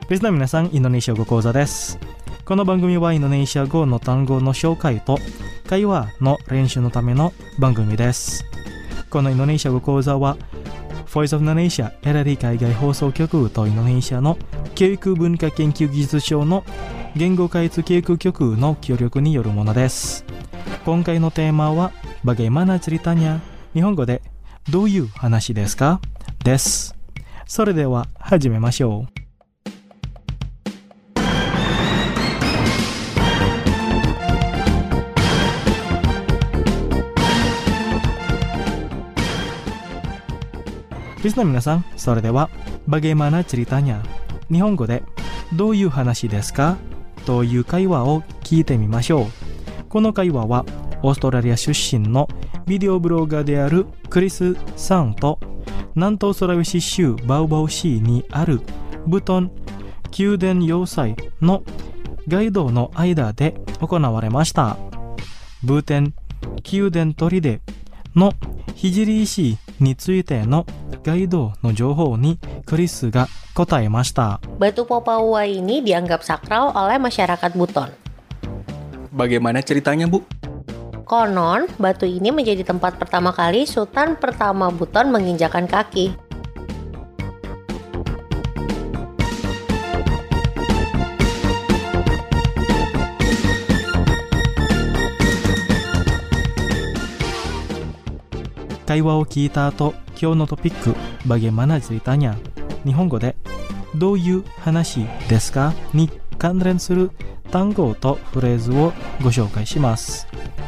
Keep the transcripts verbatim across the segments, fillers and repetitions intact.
リスナー皆さん、インドネシア語講座です。この番組はインドネシア語の単語の紹介と会話の練習のための番組です。このインドネシア語講座は Voice of Indonesia エラリー海外放送局とインドネシアの教育文化研究技術省の言語開発教育局の協力によるものです。今回のテーマは Bagaimana ceritanya? 日本語でどういう話ですかです。それでは始めましょう。リスナー皆さん、それでは Bagaimana ceritanya? 日本語でどういう話ですかという会話を聞いてみましょう。この会話はオーストラリア出身のビデオブロガーであるクリスさんと南東スラウェシ州バウバウ市にあるブトン宮殿要塞のガイドの間で行われました。ブトン宮殿砦の聖石についてのガイドの情報にクリスが答えました。 Batu Popawua ini dianggap sakral oleh masyarakat Buton. Bagaimana ceritanya, Bu? Konon, batu ini menjadi tempat pertama kali Sultan pertama Buton menginjakan kaki. Kaiwaを聞いた後、今日のトピック、Bagaimana ceritanya? 日本語でどういう話ですかに関連する単語とフレーズをご紹介します。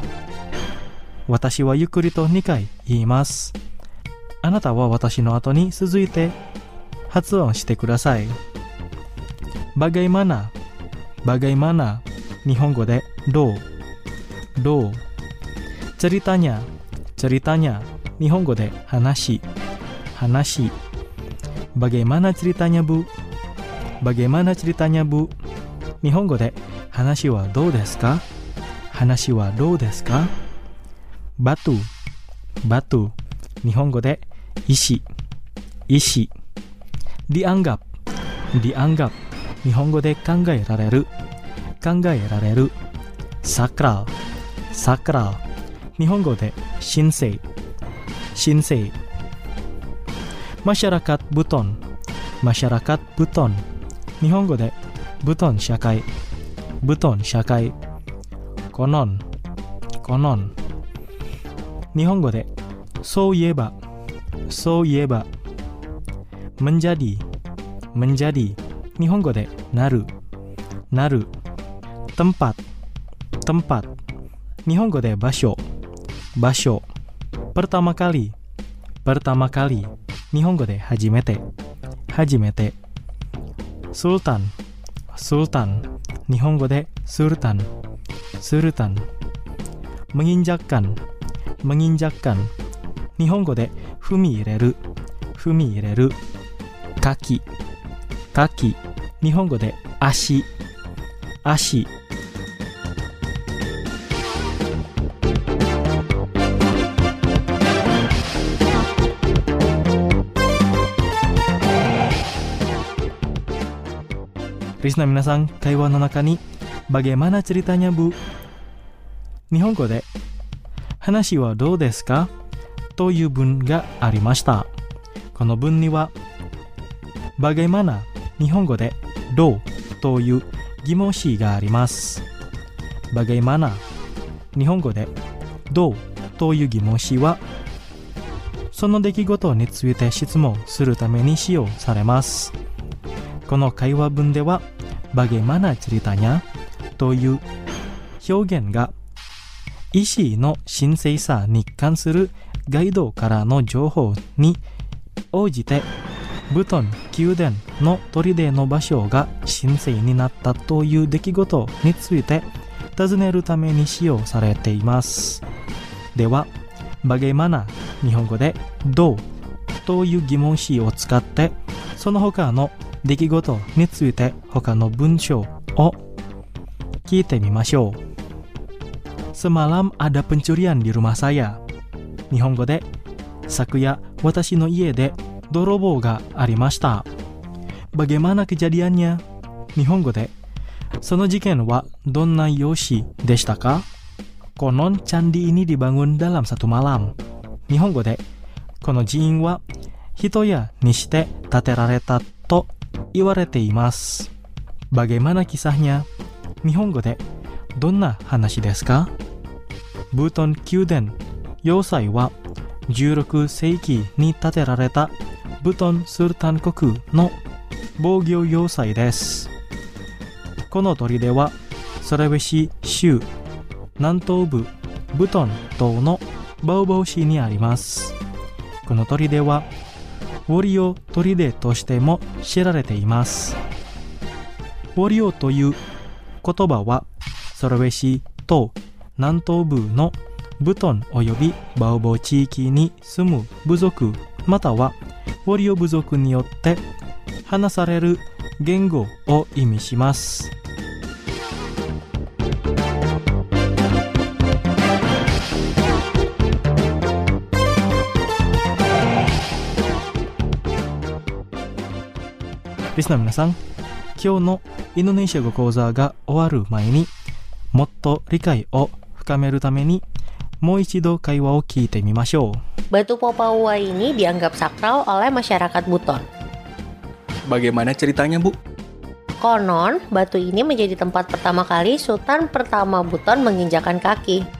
私はゆっくりとにかい言います。あなたは私の後に続いて発音してください。Bagaimana Bagaimana 日本語でどうどうceritanya ceritanya日本語で話話Bagaimana ceritanya, Bu? Bagaimana ceritanya, Bu? 日本語で話はどうですか話はどうですか Batu Batu 日本語で石石 Dianggap Dianggap 日本語で考えられる考えられる Sakral Sakral 日本語で神聖神聖Masyarakat Buton Masyarakat Buton 日本語でブトン社会ブトン社会コノンコノン日本語でそういえばそういえばmenjadi menjadi日本語でなるなるtempat tempat日本語で場所場所pertama kali pertama kali日本語で初めて初めてスルタンスルタン日本語でスルタンスルタン menginjakkan menginjakkan 日本語で踏み入れる踏み入れるkaki kaki 日本語で足足リスナー皆さん、会話の中に Bagaimana ceritanya, Bu? 日本語で話はどうですかという文がありました。この文には Bagaimana 日本語でどうという疑問詞があります。Bagaimana 日本語でどうという疑問詞はその出来事について質問するために使用されます。この会話文では Bagaimana ceritanya という表現が石の神聖さに関するガイドからの情報に応じてブトン宮殿の砦の場所が神聖になったという出来事について尋ねるために使用されています。では Bagaimana 日本語でどうという疑問詞を使ってその他の出来事について他の文章を聞いてみましょう。Semalam ada pencurian di rumah saya. 日本語で昨夜私の家で泥棒がありました。Bagaimana kejadiannya? 日本語で、その事件はどんな様子でしたか? Konon candi ini dibangun dalam satu malam. 日本語で、この寺院は一夜にして建てられたと言われています。Bagaimana kisahnya? 日本語で、どんな話ですか? Buton Kyuden 要塞はじゅうろくせいきに建てられたブトンスルタン国の防御要塞です。この砦はソレベシ州南東部ブトン島のバウバウ市にあります。この砦はウォリオ砦としても知られています。ウォリオという言葉はソレベシ島南東部のブトンおよびバウバウ地域に住む部族またはウォリオ部族によって話される言語を意味します。リスナーの皆さん、今日のインドネシア語講座が終わる前にもっと理解を深めるためにもう一度会話を聞いてみましょう。 Batu Popawua ini dianggap sakral oleh masyarakat Buton. Bagaimana ceritanya, Bu? Konon, batu ini menjadi tempat pertama kali Sultan pertama Buton menginjakan kaki.